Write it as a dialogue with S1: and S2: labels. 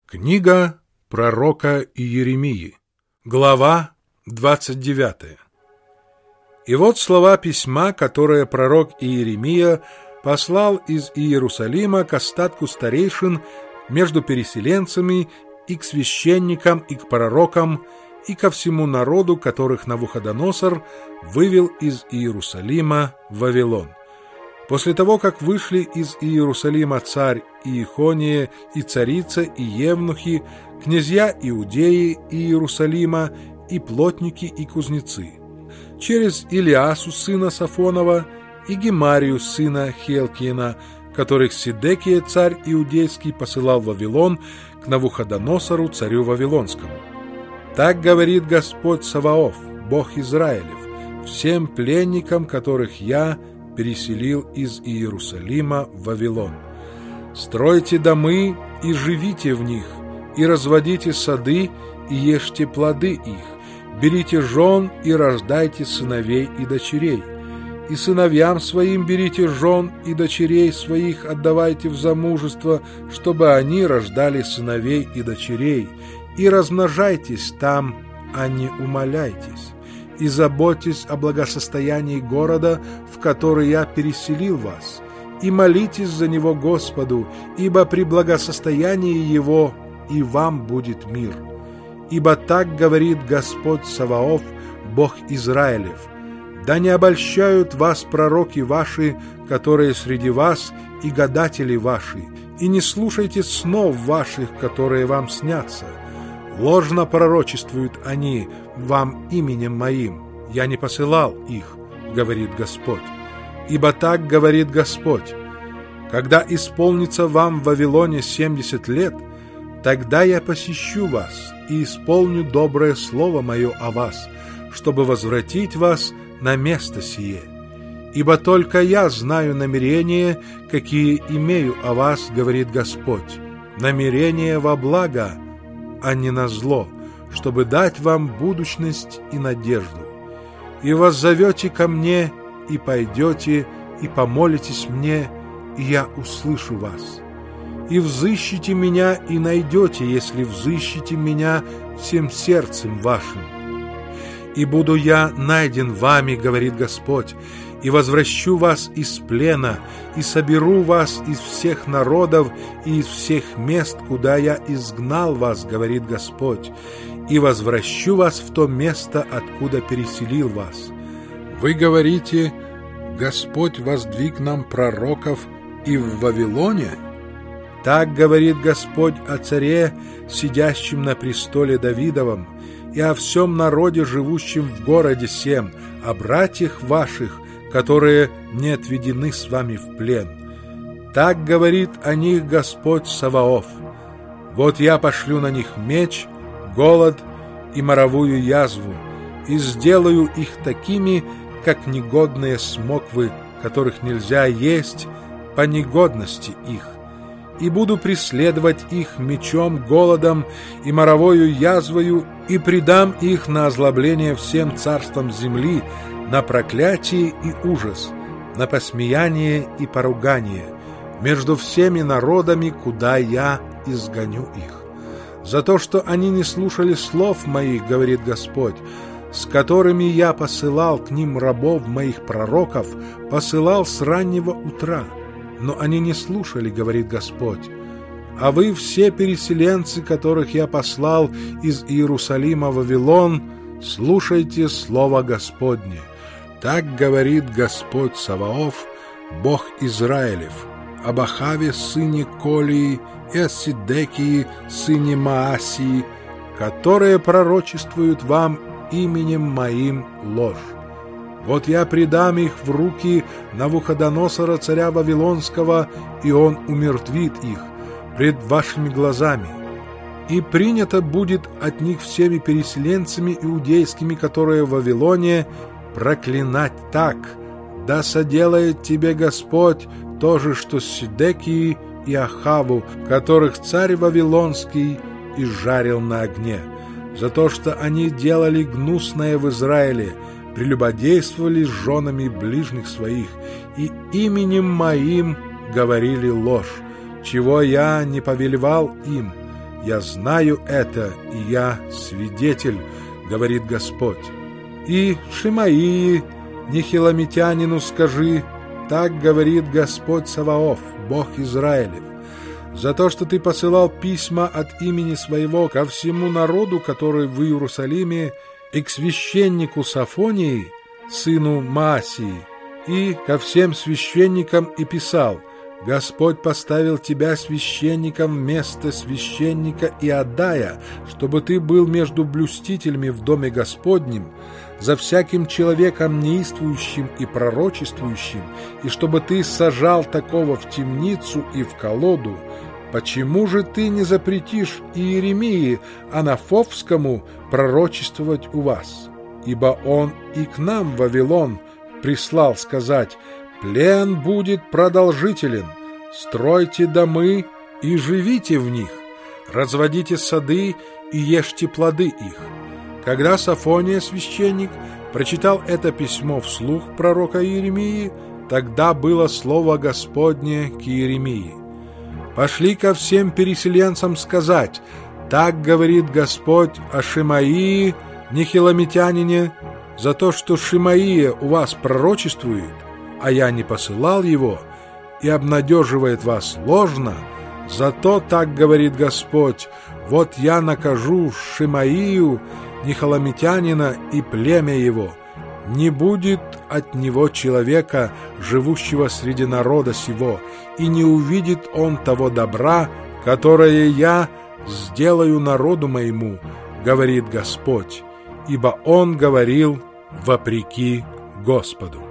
S1: Книга пророка Иеремии, глава 29. И вот слова письма, которое пророк Иеремия послал из Иерусалима к остатку старейшин между переселенцами и к священникам, и к пророкам, и ко всему народу, которых Навуходоносор вывел из Иерусалима в Вавилон. После того, как вышли из Иерусалима царь Иехония и царица и евнухи, князья Иудеи и Иерусалима, и плотники и кузнецы, через Илиасу сына Сафонова и Гемарию сына Хелкиина, которых Сидекия царь Иудейский посылал в Вавилон к Навуходоносору царю Вавилонскому. Так говорит Господь Саваоф, Бог Израилев, всем пленникам, которых я переселил из Иерусалима в Вавилон. Стройте домы и живите в них, и разводите сады, и ешьте плоды их, берите жен и рождайте сыновей и дочерей. И сыновьям своим берите жен и дочерей своих отдавайте в замужество, чтобы они рождали сыновей и дочерей, и размножайтесь там, а не умаляйтесь. И заботьтесь о благосостоянии города, в который я переселил вас, и молитесь за него Господу, ибо при благосостоянии его и вам будет мир. Ибо так говорит Господь Саваоф, Бог Израилев: да не обольщают вас пророки ваши, которые среди вас, и гадатели ваши, и не слушайте снов ваших, которые вам снятся. Ложно пророчествуют они вам именем моим. Я не посылал их, говорит Господь. Ибо так говорит Господь: когда исполнится вам в Вавилоне 70 лет, тогда я посещу вас и исполню доброе слово мое о вас, чтобы возвратить вас на место сие. Ибо только я знаю намерения, какие имею о вас, говорит Господь, намерения во благо, а не на зло, чтобы дать вам будущность и надежду. И воззовете ко мне, и пойдете, и помолитесь мне, и я услышу вас. И взыщите меня, и найдете, если взыщите меня всем сердцем вашим. И буду я найден вами, говорит Господь, и возвращу вас из плена, и соберу вас из всех народов и из всех мест, куда я изгнал вас, говорит Господь, и возвращу вас в то место, откуда переселил вас. Вы говорите: Господь воздвиг нам пророков и в Вавилоне? Так говорит Господь о царе, сидящем на престоле Давидовом, и о всем народе, живущем в городе сем, о братьях ваших, которые не отведены с вами в плен. Так говорит о них Господь Саваоф: вот я пошлю на них меч, голод и моровую язву, и сделаю их такими, как негодные смоквы, которых нельзя есть по негодности их, и буду преследовать их мечом, голодом и моровою язвою, и предам их на озлобление всем царствам земли, на проклятие и ужас, на посмеяние и поругание между всеми народами, куда я изгоню их. За то, что они не слушали слов моих, говорит Господь, с которыми я посылал к ним рабов моих пророков, посылал с раннего утра, но они не слушали, говорит Господь. А вы все переселенцы, которых я послал из Иерусалима в Вавилон, слушайте слово Господне. Так говорит Господь Саваоф, Бог Израилев, об Ахаве сыне Колии и о Сидекии сыне Маасии, которые пророчествуют вам именем моим ложь. Вот я предам их в руки Навуходоносора царя Вавилонского, и он умертвит их пред вашими глазами. И принято будет от них всеми переселенцами иудейскими, которые в Вавилоне, проклинать так: да соделает тебе Господь то же, что с Сидекией и Ахаву, которых царь Вавилонский изжарил на огне, за то, что они делали гнусное в Израиле, прелюбодействовали с женами ближних своих, и именем моим говорили ложь, чего я не повелевал им, я знаю это, и я свидетель, говорит Господь. И Шимаии, нехиломитянину, скажи, так говорит Господь Саваоф, Бог Израилев, за то, что ты посылал письма от имени своего ко всему народу, который в Иерусалиме, и к священнику Сафонии, сыну Маасии, и ко всем священникам, и писал: Господь поставил тебя священником вместо священника Иадая, чтобы ты был между блюстителями в доме Господнем, за всяким человеком неистующим и пророчествующим, и чтобы ты сажал такого в темницу и в колоду. Почему же ты не запретишь Иеремии Анафовскому пророчествовать у вас? Ибо он и к нам, в Вавилон, прислал сказать: плен будет продолжителен, стройте домы и живите в них, разводите сады и ешьте плоды их. Когда Сафония, священник, прочитал это письмо вслух пророка Иеремии, тогда было слово Господне к Иеремии: «Пошли ко всем переселенцам сказать: так говорит Господь о Шимаии, нехиломитянине, за то, что Шимаия у вас пророчествует, а я не посылал его, и обнадеживает вас ложно, зато так говорит Господь: вот я накажу Шимаию, нехиломитянина, и племя его. Не будет от него человека, живущего среди народа сего, и не увидит он того добра, которое я сделаю народу моему, говорит Господь, ибо он говорил вопреки Господу».